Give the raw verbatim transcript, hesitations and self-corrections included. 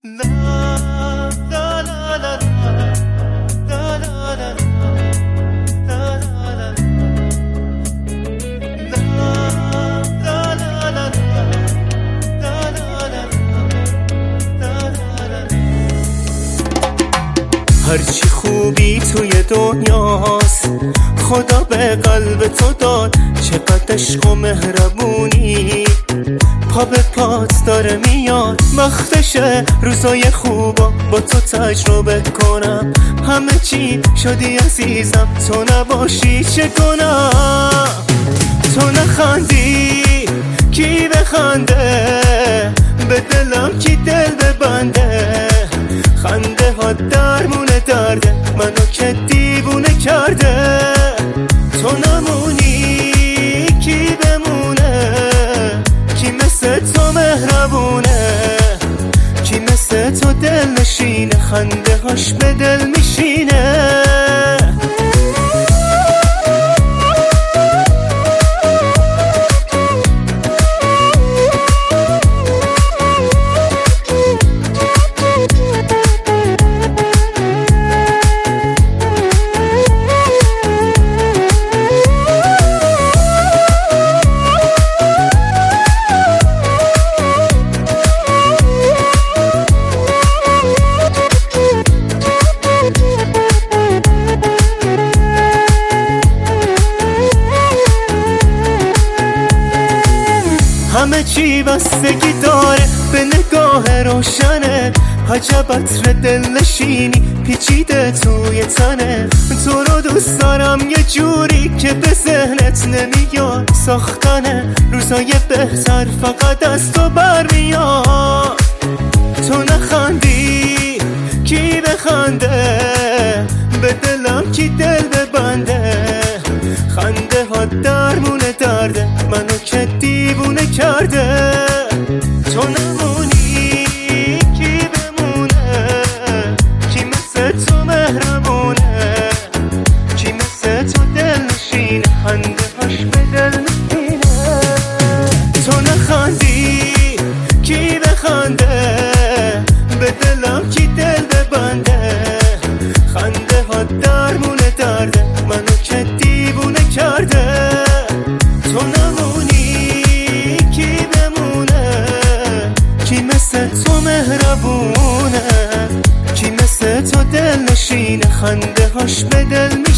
هرچی خوبی توی دنیاست خدا به قلب تو داد، چقدر عشق و مهربونی پا به پات داره میاد. وقتشه روزای خوبا با تو تجربه کنم، همه چی شدی عزیزم، تو نباشی چه کنم؟ تو نخندی کی بخنده، به دلم کی دل ببنده؟ خنده ها درمون درده، منو که دیوونه کرده. تو نمونی کی بمونه، کی مثل تو مهربونه، کی مثل تو دل نشینه، خنده هاش به دل میشینه. همه چی بستگی داره به نگاه روشنه، عجب عطر دل نشینی پیچیده توی تنه. تو رو دوست دارم یه جوری که به ذهنت نمیاد، ساختن روزای بهتر فقط از تو برمیاد. تو نخندی کی بخنده، به دلم کی دل ببنده؟ خنده ها درمون درده، منو که دیوونه کرده. تو نمونی کی بمونه، کی مثل تو مهربونه، کی مثل تو دل نشینه، خنده هاش به دل میشینه. تو نخندی کی بخنده، به دلم کی دل ببنده؟ خنده ها درمون درده، منو که دیوونه کرده. تو نمونی کی بمونه، کی مثل تو مهربونه، کی مثل تو دل نشینه، خنده هاش به دل